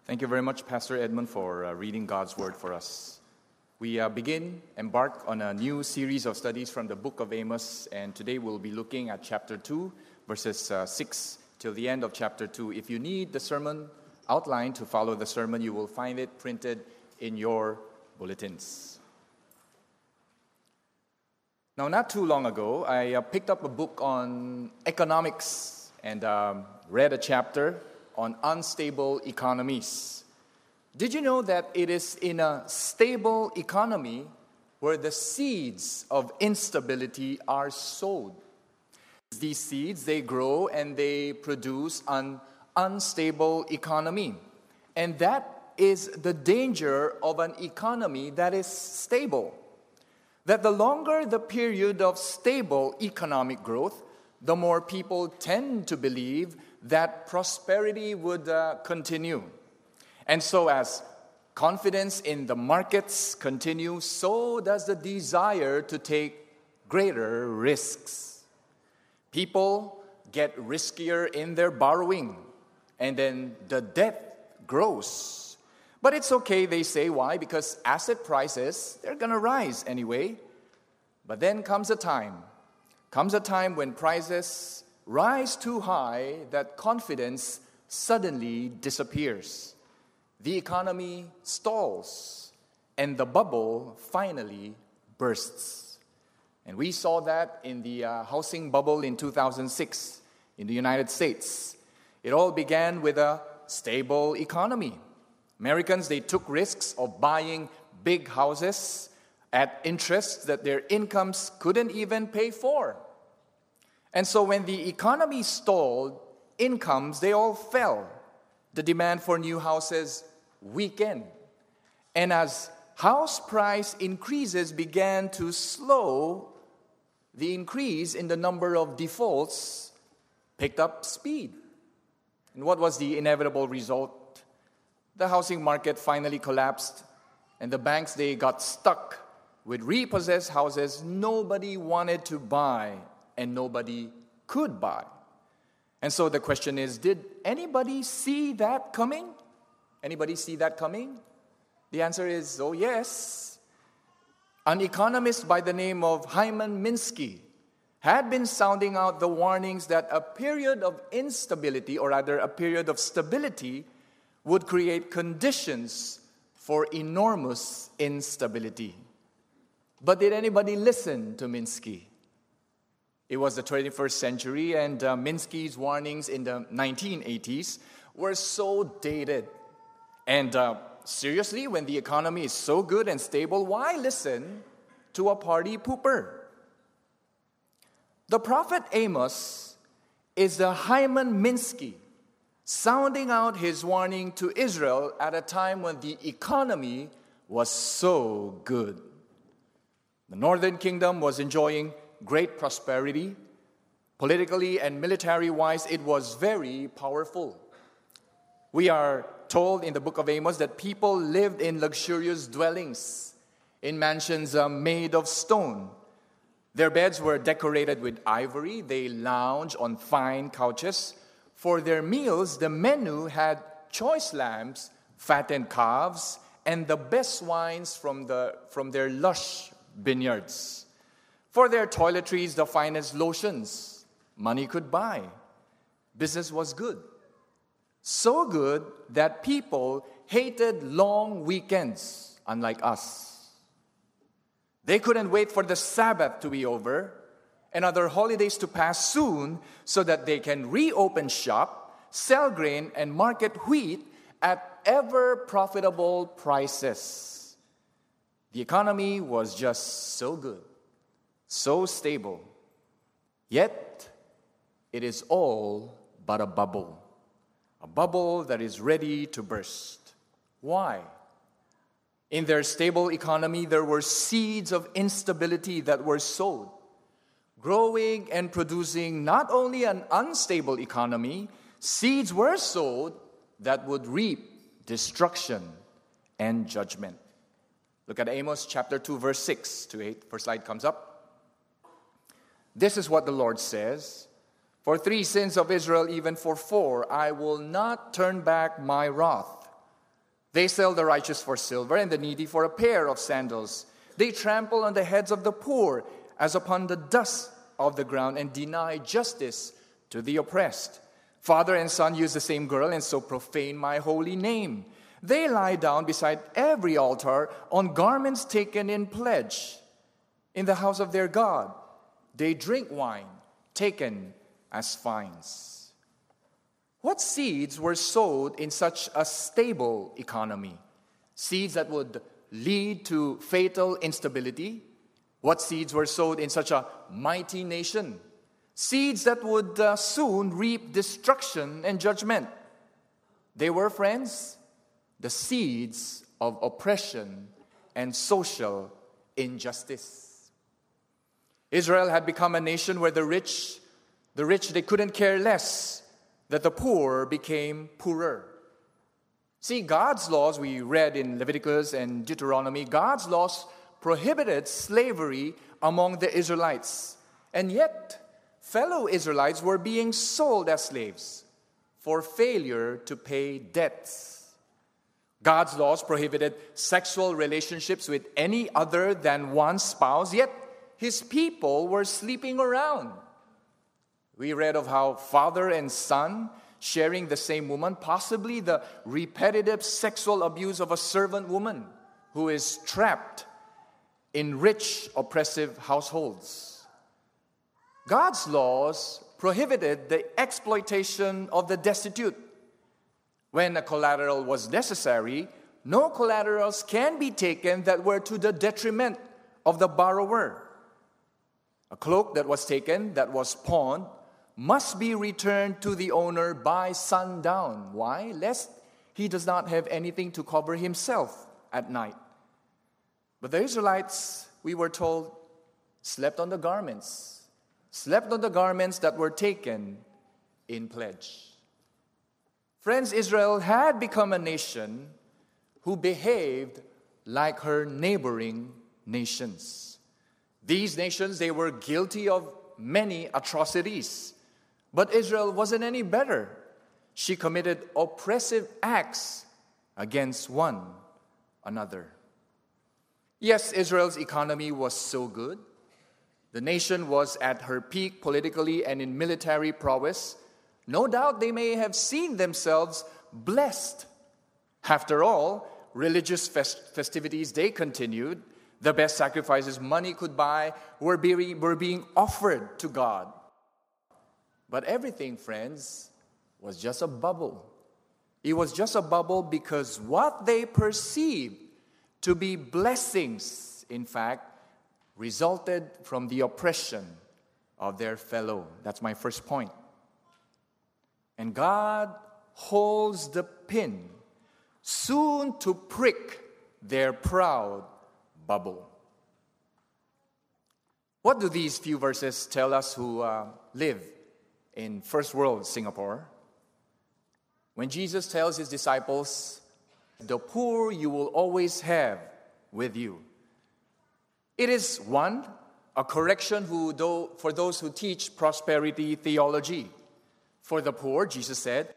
Thank you very much, Pastor Edmund, for reading God's Word for us. We embark on a new series of studies from the book of Amos, and today we'll be looking at chapter 2, verses 6 till the end of chapter 2. If you need the sermon outline to follow the sermon, you will find it printed in your bulletins. Now, not too long ago, I picked up a book on economics and read a chapter on unstable economies. Did you know that it is in a stable economy where the seeds of instability are sowed? These seeds, they grow and they produce an unstable economy. And that is the danger of an economy that is stable. That the longer the period of stable economic growth, the more people tend to believe that prosperity would continue. And so as confidence in the markets continues, so does the desire to take greater risks. People get riskier in their borrowing, and then the debt grows. But it's okay, they say. Why? Because asset prices, they're going to rise anyway. But then comes a time when prices rise too high that confidence suddenly disappears. The economy stalls, and the bubble finally bursts. And we saw that in the housing bubble in 2006 in the United States. It all began with a stable economy. Americans, they took risks of buying big houses at interests that their incomes couldn't even pay for. And so when the economy stalled, incomes, they all fell. The demand for new houses weakened. And as house price increases began to slow, the increase in the number of defaults picked up speed. And what was the inevitable result? The housing market finally collapsed, and the banks, they got stuck with repossessed houses nobody wanted to buy and nobody could buy. And so the question is, did anybody see that coming? Anybody see that coming? The answer is, oh yes. An economist by the name of Hyman Minsky had been sounding out the warnings that a period of instability, or rather a period of stability, would create conditions for enormous instability. But did anybody listen to Minsky? It was the 21st century, and Minsky's warnings in the 1980s were so dated. And seriously, when the economy is so good and stable, why listen to a party pooper? The prophet Amos is the Hyman Minsky sounding out his warning to Israel at a time when the economy was so good. The northern kingdom was enjoying great prosperity. Politically and military-wise, it was very powerful. We are told in the book of Amos that people lived in luxurious dwellings, in mansions made of stone. Their beds were decorated with ivory. They lounged on fine couches. For their meals, the menu had choice lambs, fattened calves, and the best wines from their lush vineyards. For their toiletries, the finest lotions money could buy. Business was good. So good that people hated long weekends, unlike us. They couldn't wait for the Sabbath to be over and other holidays to pass soon so that they can reopen shop, sell grain, and market wheat at ever profitable prices. The economy was just so good, so stable. Yet, it is all but a bubble that is ready to burst. Why? In their stable economy, there were seeds of instability that were sowed, growing and producing not only an unstable economy, seeds were sowed that would reap destruction and judgment. Look at Amos chapter 2, verse 6 to 8. First slide comes up. This is what the Lord says. For 3 sins of Israel, even for 4, I will not turn back my wrath. They sell the righteous for silver and the needy for a pair of sandals. They trample on the heads of the poor as upon the dust of the ground and deny justice to the oppressed. Father and son use the same girl and so profane my holy name. They lie down beside every altar on garments taken in pledge. In the house of their God, they drink wine taken as fines. What seeds were sowed in such a stable economy? Seeds that would lead to fatal instability? What seeds were sowed in such a mighty nation? Seeds that would soon reap destruction and judgment. They were, friends, the seeds of oppression and social injustice. Israel had become a nation where the rich, they couldn't care less that the poor became poorer. See, God's laws, we read in Leviticus and Deuteronomy, God's laws prohibited slavery among the Israelites. And yet, fellow Israelites were being sold as slaves for failure to pay debts. God's laws prohibited sexual relationships with any other than one spouse, yet His people were sleeping around. We read of how father and son sharing the same woman, possibly the repetitive sexual abuse of a servant woman who is trapped in rich, oppressive households. God's laws prohibited the exploitation of the destitute. When a collateral was necessary, no collaterals can be taken that were to the detriment of the borrower. A cloak that was taken, that was pawned, must be returned to the owner by sundown. Why? Lest he does not have anything to cover himself at night. But the Israelites, we were told, slept on the garments that were taken in pledge. Friends, Israel had become a nation who behaved like her neighboring nations. These nations, they were guilty of many atrocities. But Israel wasn't any better. She committed oppressive acts against one another. Yes, Israel's economy was so good. The nation was at her peak politically and in military prowess. No doubt they may have seen themselves blessed. After all, religious festivities, they continued. The best sacrifices money could buy were being offered to God. But everything, friends, was just a bubble. It was just a bubble because what they perceived to be blessings, in fact, resulted from the oppression of their fellow. That's my first point. And God holds the pin soon to prick their proud bubble. What do these few verses tell us who live in first world Singapore? When Jesus tells His disciples, "The poor you will always have with you," it is one, a correction for those who teach prosperity theology. For the poor, Jesus said,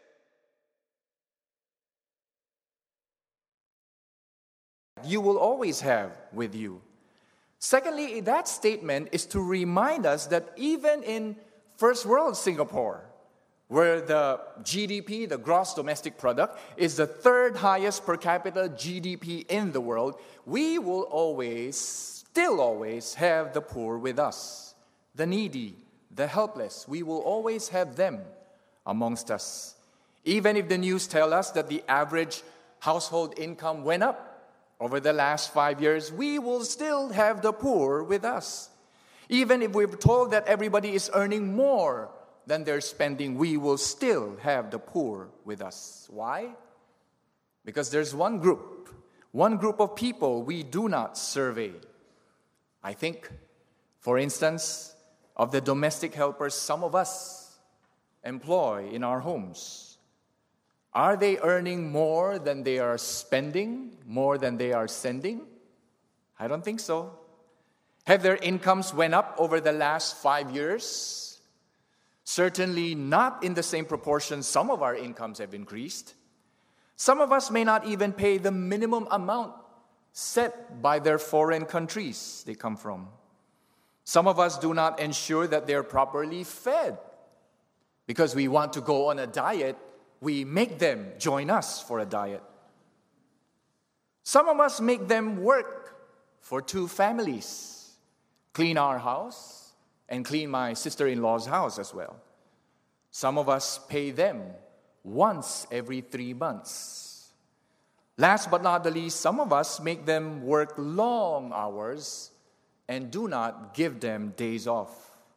"You will always have with you." Secondly, that statement is to remind us that even in first world Singapore, where the GDP, the gross domestic product, is the third highest per capita GDP in the world, we will still always have the poor with us. The needy, the helpless, we will always have them amongst us. Even if the news tell us that the average household income went up over the last 5 years, we will still have the poor with us. Even if we're told that everybody is earning more than they're spending, we will still have the poor with us. Why? Because there's one group of people we do not survey. I think, for instance, of the domestic helpers some of us employ in our homes. Are they earning more than they are spending, more than they are sending? I don't think so. Have their incomes went up over the last 5 years? Certainly not in the same proportion some of our incomes have increased. Some of us may not even pay the minimum amount set by their foreign countries they come from. Some of us do not ensure that they're properly fed. Because we want to go on a diet, we make them join us for a diet. Some of us make them work for two families, clean our house and clean my sister-in-law's house as well. Some of us pay them once every 3 months. Last but not the least, some of us make them work long hours and do not give them days off.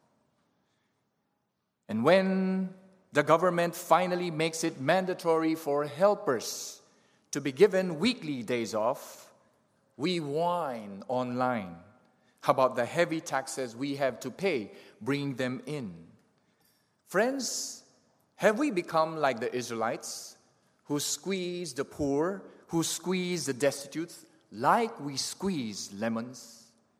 And when the government finally makes it mandatory for helpers to be given weekly days off, we whine online about the heavy taxes we have to pay bringing them in. Friends, have we become like the Israelites who squeeze the poor, who squeeze the destitute like we squeeze lemons?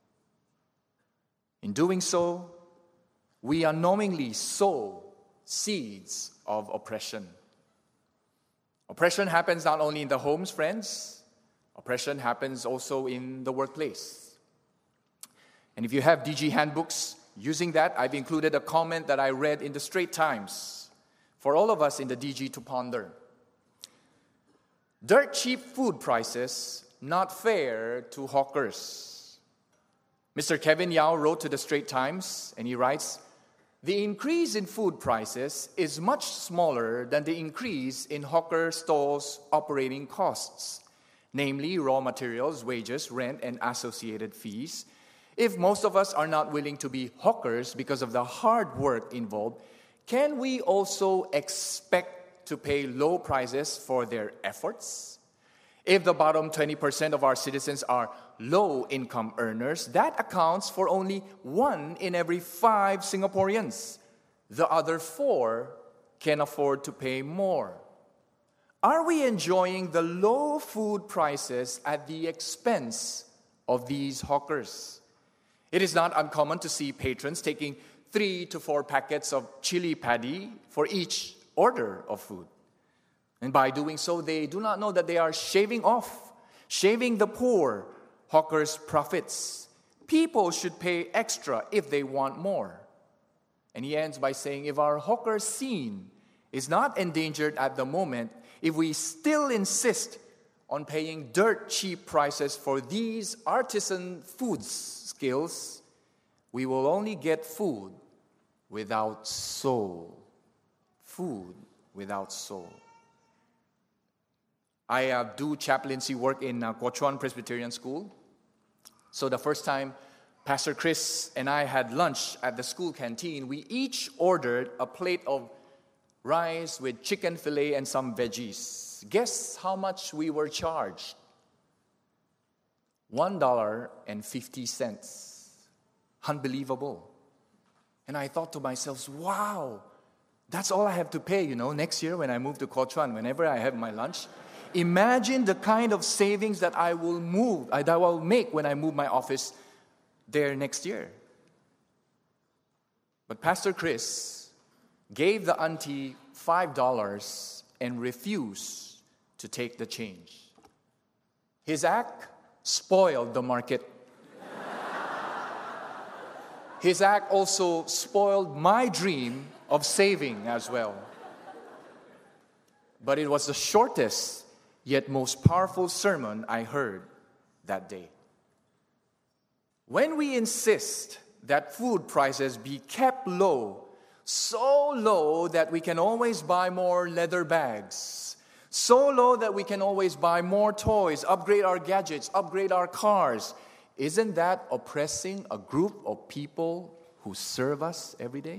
In doing so, we unknowingly sow seeds of oppression. Oppression happens not only in the homes, friends. Oppression happens also in the workplace. And if you have DG handbooks, using that, I've included a comment that I read in the Straits Times for all of us in the DG to ponder. Dirt cheap food prices, not fair to hawkers. Mr. Kevin Yao wrote to the Straits Times, and he writes, "The increase in food prices is much smaller than the increase in hawker stalls' operating costs, namely raw materials, wages, rent, and associated fees. If most of us are not willing to be hawkers because of the hard work involved, can we also expect to pay low prices for their efforts? If the bottom 20% of our citizens are low-income earners, that accounts for only 1 in every 5 Singaporeans. The other 4 can afford to pay more. Are we enjoying the low food prices at the expense of these hawkers? It is not uncommon to see patrons taking 3 to 4 packets of chili padi for each order of food. And by doing so, they do not know that they are shaving the poor hawkers' profits. People should pay extra if they want more." And he ends by saying, if our hawker scene is not endangered at the moment, if we still insist on paying dirt cheap prices for these artisan food skills, we will only get food without soul. Food without soul. I do chaplaincy work in Kuo Chuan Presbyterian School. So the first time Pastor Chris and I had lunch at the school canteen, we each ordered a plate of rice with chicken fillet and some veggies. Guess how much we were charged? $1.50. Unbelievable. And I thought to myself, wow, that's all I have to pay, next year when I move to Kuo Chuan, whenever I have my lunch. Imagine the kind of savings that I will make when I move my office there next year. But Pastor Chris gave the auntie $5 and refused to take the change. His act spoiled the market. His act also spoiled my dream of saving as well. But it was the shortest yet most powerful sermon I heard that day. When we insist that food prices be kept low, so low that we can always buy more leather bags, so low that we can always buy more toys, upgrade our gadgets, upgrade our cars, isn't that oppressing a group of people who serve us every day?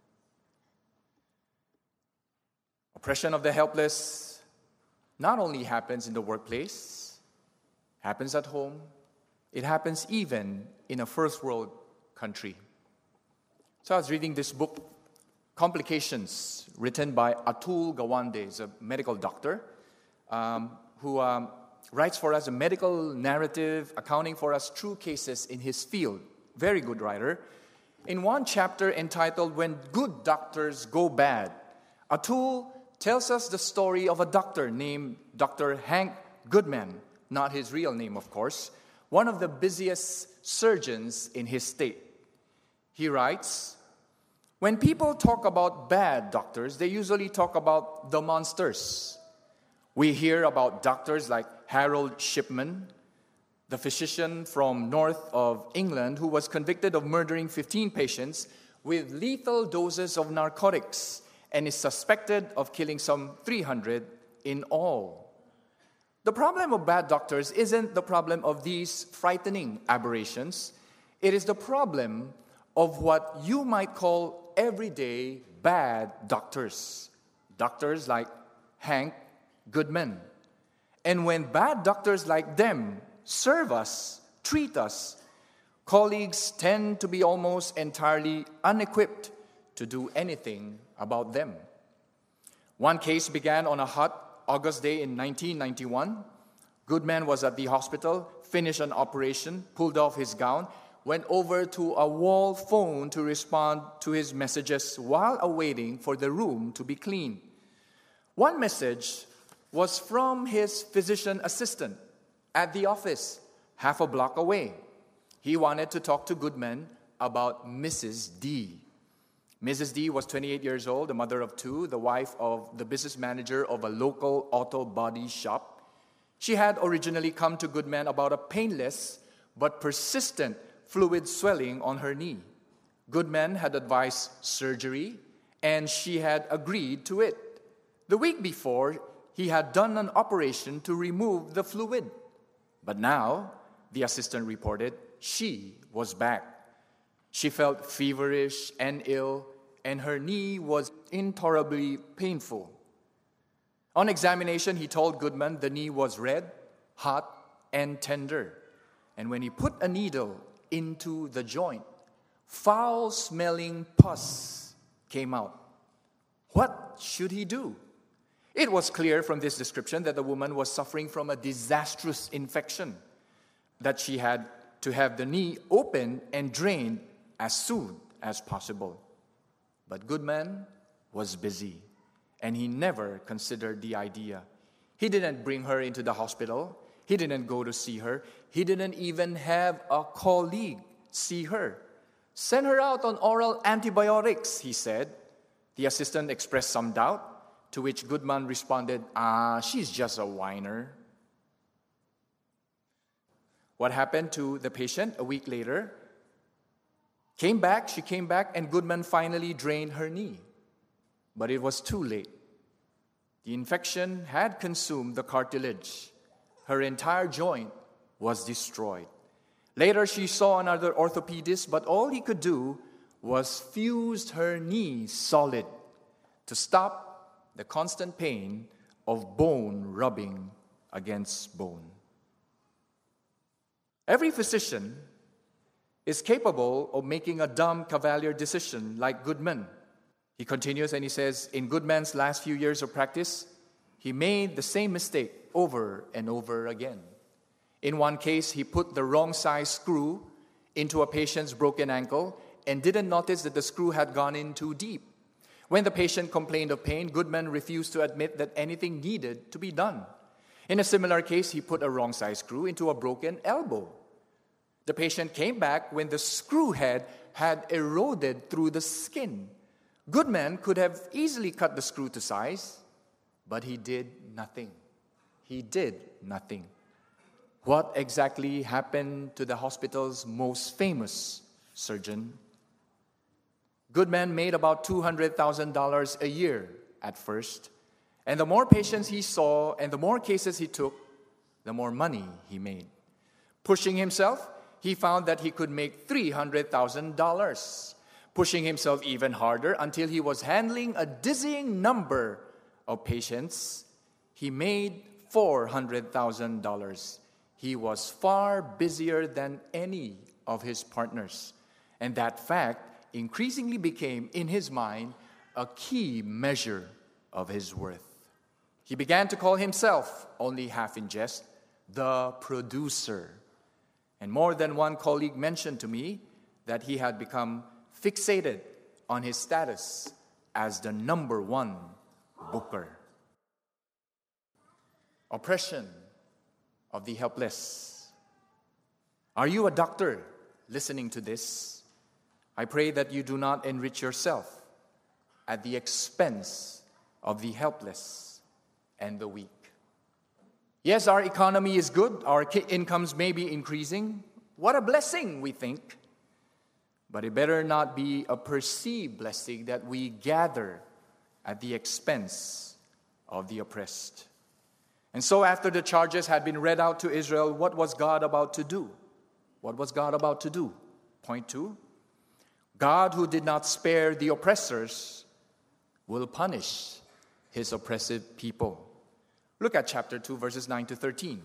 Oppression of the helpless not only happens in the workplace, happens at home, it happens even in a first world country. So I was reading this book, Complications, written by Atul Gawande. He's a medical doctor who writes for us a medical narrative, accounting for us true cases in his field. Very good writer. In one chapter entitled, When Good Doctors Go Bad, Atul tells us the story of a doctor named Dr. Hank Goodman, not his real name, of course, one of the busiest surgeons in his state. He writes, "When people talk about bad doctors, they usually talk about the monsters. We hear about doctors like Harold Shipman, the physician from north of England who was convicted of murdering 15 patients with lethal doses of narcotics and is suspected of killing some 300 in all. The problem of bad doctors isn't the problem of these frightening aberrations. It is the problem of what you might call everyday bad doctors. Doctors like Hank Goodman. And when bad doctors like them serve us, treat us, colleagues tend to be almost entirely unequipped to do anything about them." One case began on a hot August day in 1991. Goodman was at the hospital, finished an operation, pulled off his gown, went over to a wall phone to respond to his messages while awaiting for the room to be cleaned. One message was from his physician assistant at the office, half a block away. He wanted to talk to Goodman about Mrs. D. Mrs. D was 28 years old, the mother of two, the wife of the business manager of a local auto body shop. She had originally come to Goodman about a painless but persistent fluid swelling on her knee. Goodman had advised surgery, and she had agreed to it. The week before, he had done an operation to remove the fluid. But now, the assistant reported, she was back. She felt feverish and ill, and her knee was intolerably painful. On examination, he told Goodman the knee was red, hot, and tender. And when he put a needle into the joint, foul-smelling pus came out. What should he do? It was clear from this description that the woman was suffering from a disastrous infection, that she had to have the knee opened and drained as soon as possible. But Goodman was busy, and he never considered the idea. He didn't bring her into the hospital. He didn't go to see her. He didn't even have a colleague see her. "Send her out on oral antibiotics," he said. The assistant expressed some doubt, to which Goodman responded, "She's just a whiner." What happened to the patient a week later? She came back, and Goodman finally drained her knee. But it was too late. The infection had consumed the cartilage. Her entire joint was destroyed. Later, she saw another orthopedist, but all he could do was fuse her knee solid to stop the constant pain of bone rubbing against bone. Every physician is capable of making a dumb cavalier decision like Goodman. He continues and he says, in Goodman's last few years of practice, he made the same mistake over and over again. In one case, he put the wrong size screw into a patient's broken ankle and didn't notice that the screw had gone in too deep. When the patient complained of pain, Goodman refused to admit that anything needed to be done. In a similar case, he put a wrong size screw into a broken elbow. The patient came back when the screw head had eroded through the skin. Goodman could have easily cut the screw to size, but he did nothing. He did nothing. What exactly happened to the hospital's most famous surgeon? Goodman made about $200,000 a year at first, and the more patients he saw and the more cases he took, the more money he made. Pushing himself, he found that he could make $300,000. Pushing himself even harder until he was handling a dizzying number of patients, he made $400,000. He was far busier than any of his partners, and that fact increasingly became, in his mind, a key measure of his worth. He began to call himself, only half in jest, the producer. And more than one colleague mentioned to me that he had become fixated on his status as the number one Booker. Oppression of the helpless. Are you a doctor listening to this? I pray that you do not enrich yourself at the expense of the helpless and the weak. Yes, our economy is good. Our incomes may be increasing. What a blessing, we think. But it better not be a perceived blessing that we gather at the expense of the oppressed. And so after the charges had been read out to Israel, what was God about to do? What was God about to do? Point 2. God, who did not spare the oppressors, will punish his oppressive people. Look at chapter 2, verses 9 to 13.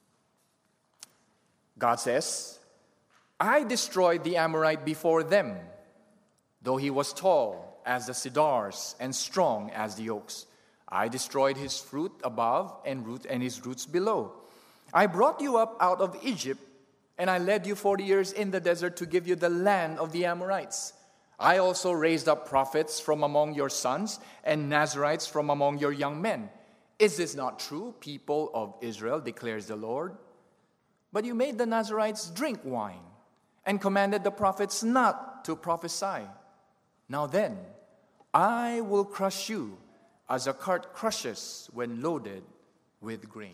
God says, I destroyed the Amorite before them, though he was tall as the cedars and strong as the oaks. I destroyed his fruit above and his roots below. I brought you up out of Egypt, and I led you 40 years in the desert to give you the land of the Amorites. I also raised up prophets from among your sons and Nazarites from among your young men. Is this not true, people of Israel, declares the Lord? But you made the Nazarites drink wine and commanded the prophets not to prophesy. Now then, I will crush you as a cart crushes when loaded with grain.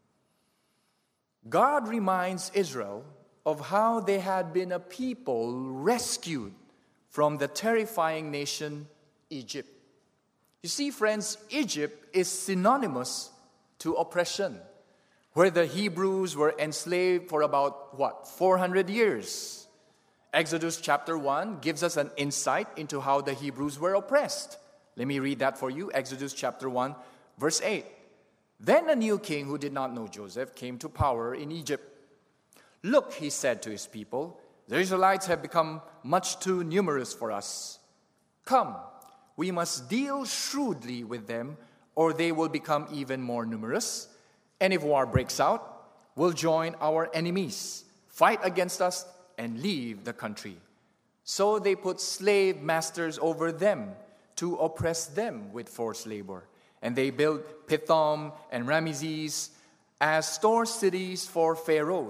God reminds Israel of how they had been a people rescued from the terrifying nation Egypt. You see, friends, Egypt is synonymous to oppression, where the Hebrews were enslaved for about, 400 years. Exodus chapter 1 gives us an insight into how the Hebrews were oppressed. Let me read that for you. Exodus chapter 1, verse 8. Then a new king who did not know Joseph came to power in Egypt. Look, he said to his people, the Israelites have become much too numerous for us. Come, we must deal shrewdly with them, or they will become even more numerous. And if war breaks out, we'll join our enemies, fight against us, and leave the country. So they put slave masters over them to oppress them with forced labor. And they built Pithom and Ramesses as store cities for Pharaoh.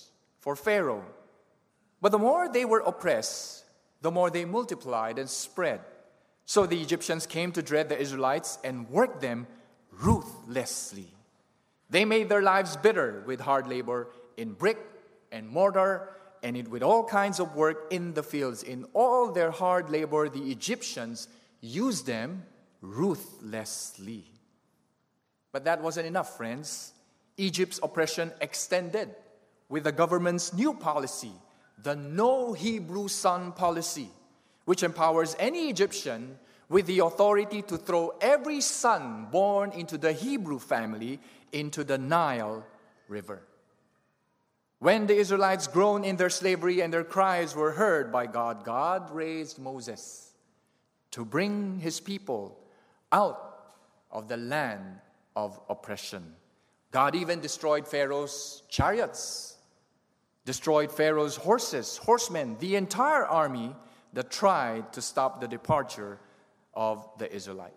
But the more they were oppressed, the more they multiplied and spread. So the Egyptians came to dread the Israelites and worked them ruthlessly. They made their lives bitter with hard labor in brick and mortar and with all kinds of work in the fields. In all their hard labor, the Egyptians used them ruthlessly. But that wasn't enough, friends. Egypt's oppression extended with the government's new policy, the No Hebrew Son policy, which empowers any Egyptian with the authority to throw every son born into the Hebrew family into the Nile River. When the Israelites groaned in their slavery and their cries were heard by God, God raised Moses to bring his people out of the land of oppression. God even destroyed Pharaoh's chariots, destroyed Pharaoh's horsemen, the entire army that tried to stop the departure of the Israelite.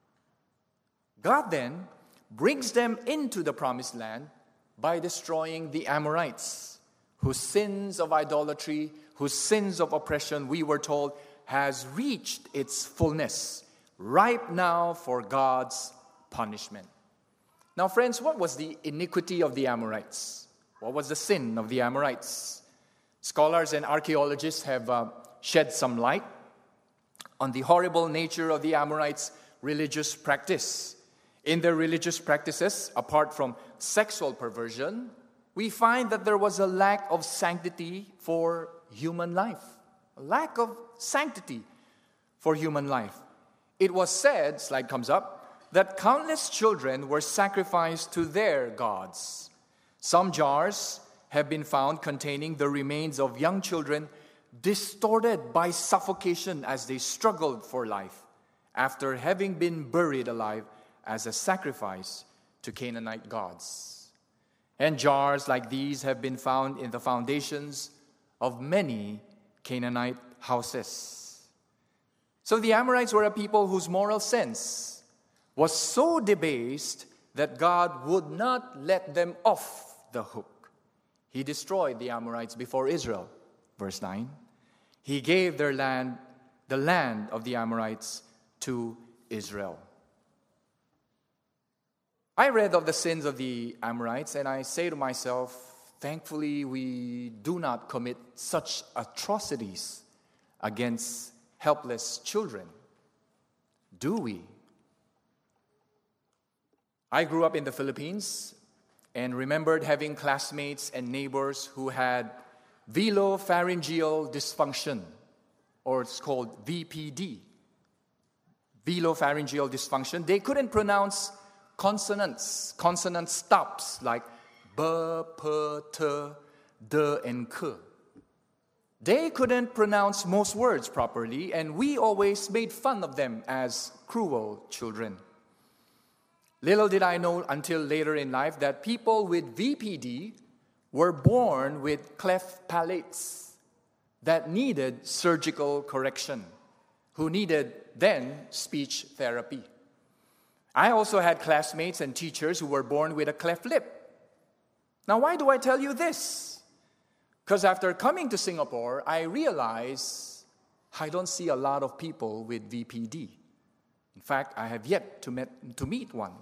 God then brings them into the promised land by destroying the Amorites, whose sins of idolatry, whose sins of oppression, we were told, has reached its fullness, ripe now for God's punishment. Now, friends, what was the iniquity of the Amorites? What was the sin of the Amorites? Scholars and archaeologists have shed some light on the horrible nature of the Amorites' religious practice. In their religious practices, apart from sexual perversion, we find that there was a lack of sanctity for human life. A lack of sanctity for human life. It was said, slide comes up, that countless children were sacrificed to their gods. Some jars have been found containing the remains of young children distorted by suffocation as they struggled for life after having been buried alive as a sacrifice to Canaanite gods. And jars like these have been found in the foundations of many Canaanite houses. So the Amorites were a people whose moral sense was so debased that God would not let them off the hook. He destroyed the Amorites before Israel. Verse 9. He gave the land of the Amorites to Israel. I read of the sins of the Amorites, and I say to myself, thankfully we do not commit such atrocities against helpless children. Do we? I grew up in the Philippines and remembered having classmates and neighbors who had velopharyngeal dysfunction, or it's called VPD. Velopharyngeal dysfunction. They couldn't pronounce consonants, consonant stops like b, p, t, d, and k. They couldn't pronounce most words properly, and we always made fun of them as cruel children. Little did I know until later in life that people with VPD were born with cleft palates that needed surgical correction, who needed then speech therapy. I also had classmates and teachers who were born with a cleft lip. Now, why do I tell you this? Because after coming to Singapore, I realized I don't see a lot of people with VPD. In fact, I have yet to meet one.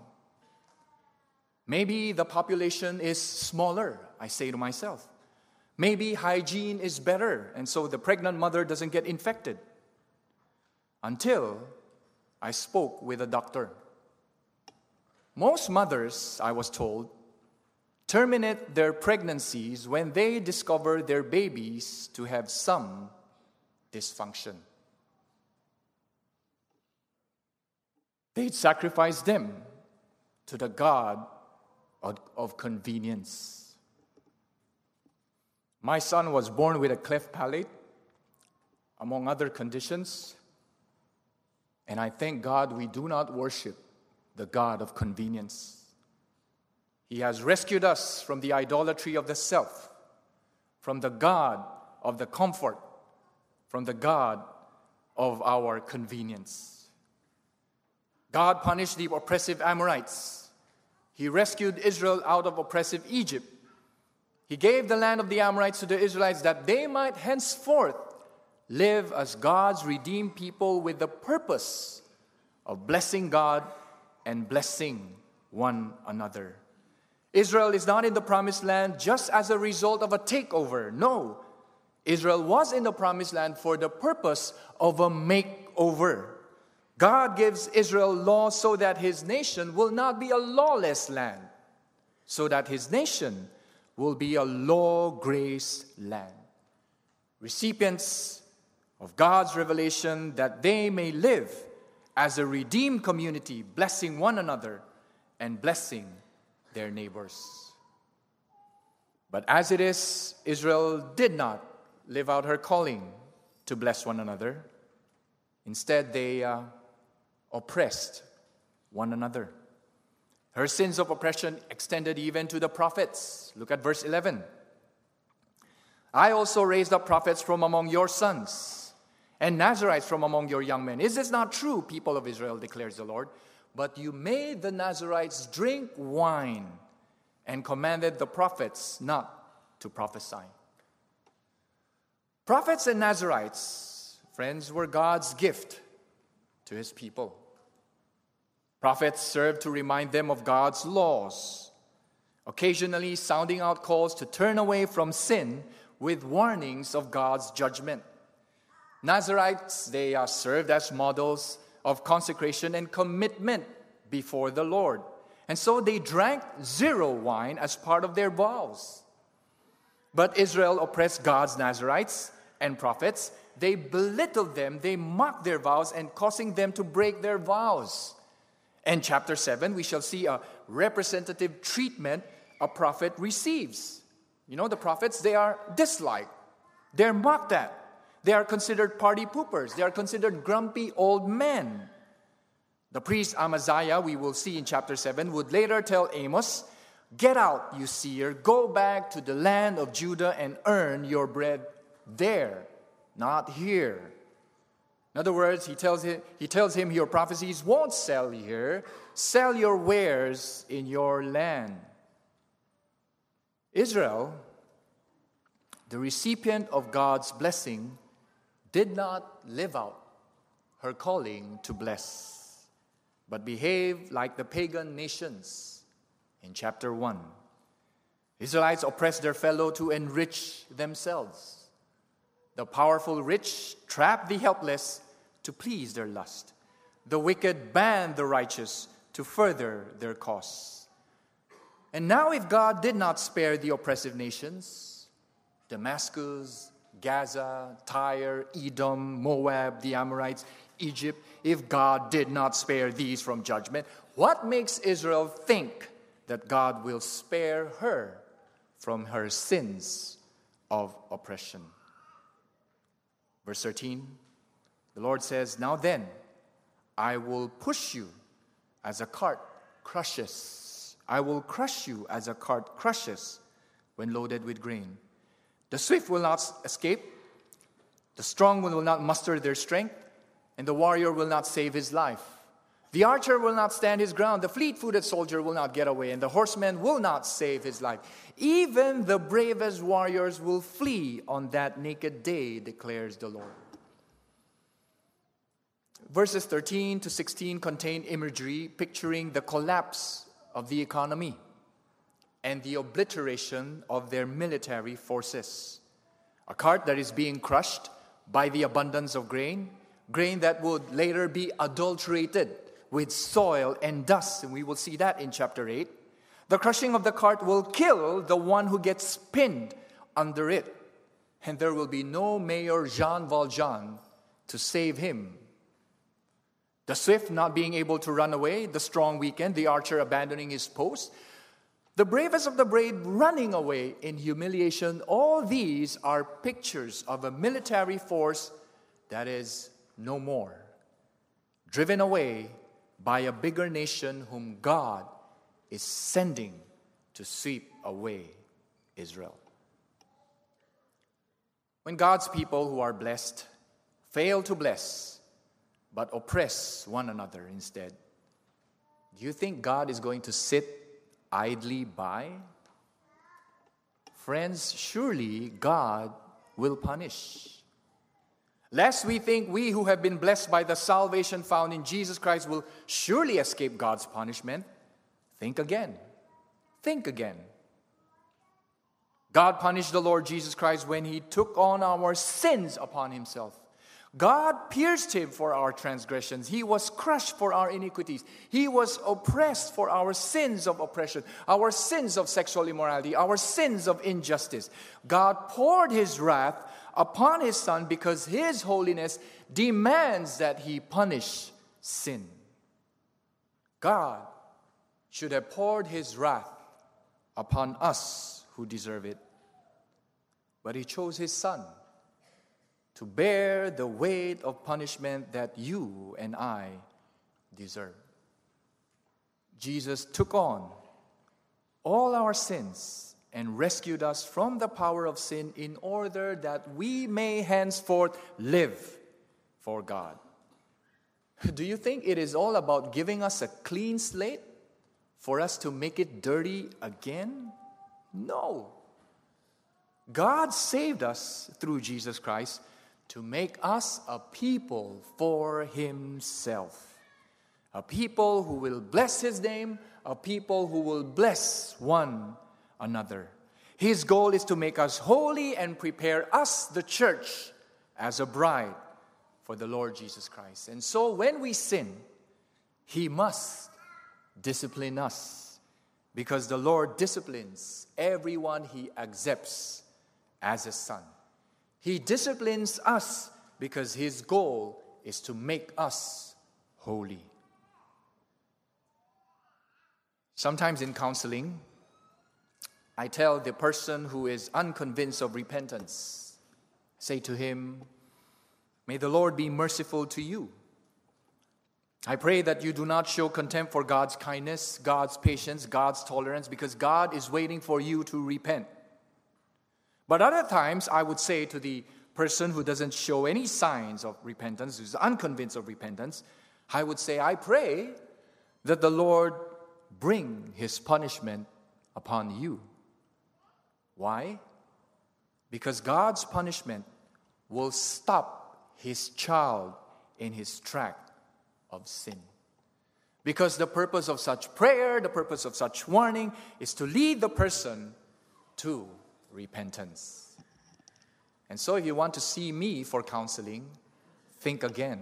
Maybe the population is smaller, I say to myself. Maybe hygiene is better, and so the pregnant mother doesn't get infected. Until I spoke with a doctor. Most mothers, I was told, terminate their pregnancies when they discover their babies to have some dysfunction. They'd sacrifice them to the God of convenience. My son was born with a cleft palate, among other conditions, and I thank God we do not worship the God of convenience. He has rescued us from the idolatry of the self, from the God of the comfort, from the God of our convenience. God punished the oppressive Amorites. He rescued Israel out of oppressive Egypt. He gave the land of the Amorites to the Israelites that they might henceforth live as God's redeemed people with the purpose of blessing God and blessing one another. Israel is not in the promised land just as a result of a takeover. No, Israel was in the promised land for the purpose of a makeover. God gives Israel law so that his nation will not be a lawless land, so that his nation will be a law-graced land. Recipients of God's revelation that they may live as a redeemed community, blessing one another and blessing their neighbors. But as it is, Israel did not live out her calling to bless one another. Instead, they oppressed one another. Her sins of oppression extended even to the prophets. Look at verse 11. I also raised up prophets from among your sons, and Nazarites from among your young men. Is this not true, people of Israel, declares the Lord? But you made the Nazarites drink wine and commanded the prophets not to prophesy. Prophets and Nazarites, friends, were God's gift to his people. Prophets served to remind them of God's laws, occasionally sounding out calls to turn away from sin with warnings of God's judgment. Nazarites, they are served as models of consecration and commitment before the Lord. And so they drank zero wine as part of their vows. But Israel oppressed God's Nazarites and prophets. They belittled them, they mocked their vows, and causing them to break their vows. In chapter 7, we shall see a representative treatment a prophet receives. You know, the prophets, they are disliked. They're mocked at. They are considered party poopers. They are considered grumpy old men. The priest Amaziah, we will see in chapter 7, would later tell Amos, "Get out, you seer, go back to the land of Judah and earn your bread there, not here." In other words, he tells him your prophecies won't sell here. Sell your wares in your land. Israel, the recipient of God's blessing, did not live out her calling to bless, but behaved like the pagan nations in chapter 1. Israelites oppressed their fellow to enrich themselves. The powerful rich trapped the helpless to please their lust. The wicked banned the righteous to further their cause. And now if God did not spare the oppressive nations, Damascus, Gaza, Tyre, Edom, Moab, the Amorites, Egypt, if God did not spare these from judgment, what makes Israel think that God will spare her from her sins of oppression? Verse 13, the Lord says, "Now then, I will push you as a cart crushes. I will crush you as a cart crushes when loaded with grain. The swift will not escape, the strong will not muster their strength, and the warrior will not save his life. The archer will not stand his ground, the fleet-footed soldier will not get away, and the horseman will not save his life. Even the bravest warriors will flee on that naked day, declares the Lord." Verses 13 to 16 contain imagery picturing the collapse of the economy and the obliteration of their military forces. A cart that is being crushed by the abundance of grain that would later be adulterated with soil and dust, and we will see that in chapter 8. The crushing of the cart will kill the one who gets pinned under it, and there will be no Mayor Jean Valjean to save him. The swift not being able to run away, the strong weakened, the archer abandoning his post, the bravest of the brave running away in humiliation, all these are pictures of a military force that is no more, driven away by a bigger nation whom God is sending to sweep away Israel. When God's people who are blessed fail to bless, but oppress one another instead, do you think God is going to sit idly by? Friends, surely God will punish. Lest we think we who have been blessed by the salvation found in Jesus Christ will surely escape God's punishment, think again. Think again. God punished the Lord Jesus Christ when he took on our sins upon himself. God pierced him for our transgressions. He was crushed for our iniquities. He was oppressed for our sins of oppression, our sins of sexual immorality, our sins of injustice. God poured his wrath upon his Son because his holiness demands that he punish sin. God should have poured his wrath upon us who deserve it. But he chose his Son to bear the weight of punishment that you and I deserve. Jesus took on all our sins and rescued us from the power of sin in order that we may henceforth live for God. Do you think it is all about giving us a clean slate for us to make it dirty again? No. God saved us through Jesus Christ to make us a people for himself. A people who will bless his name, a people who will bless one another. His goal is to make us holy and prepare us, the church, as a bride for the Lord Jesus Christ. And so when we sin, he must discipline us, because the Lord disciplines everyone he accepts as a son. He disciplines us because his goal is to make us holy. Sometimes in counseling, I tell the person who is unconvinced of repentance, say to him, "May the Lord be merciful to you. I pray that you do not show contempt for God's kindness, God's patience, God's tolerance, because God is waiting for you to repent." But other times, I would say to the person who doesn't show any signs of repentance, who's unconvinced of repentance, I would say, I pray that the Lord bring His punishment upon you. Why? Because God's punishment will stop His child in his track of sin. Because the purpose of such prayer, the purpose of such warning, is to lead the person to repentance. And so if you want to see me for counseling, think again.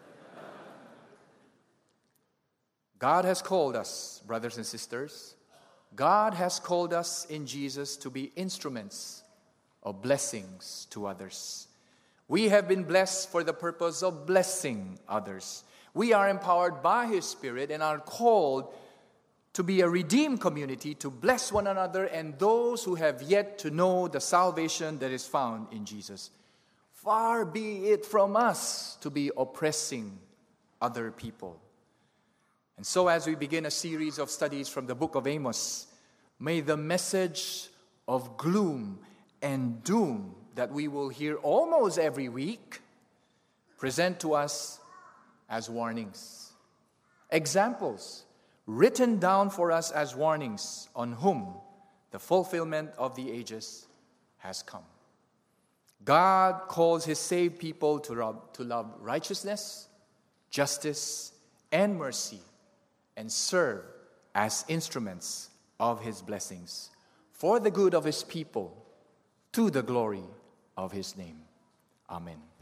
God has called us, brothers and sisters. God has called us in Jesus to be instruments of blessings to others. We have been blessed for the purpose of blessing others. We are empowered by His Spirit and are called to be a redeemed community, to bless one another and those who have yet to know the salvation that is found in Jesus. Far be it from us to be oppressing other people. And so as we begin a series of studies from the book of Amos, may the message of gloom and doom that we will hear almost every week present to us as warnings, examples written down for us as warnings on whom the fulfillment of the ages has come. God calls His saved people to love righteousness, justice, and mercy, and serve as instruments of His blessings for the good of His people, to the glory of His name. Amen.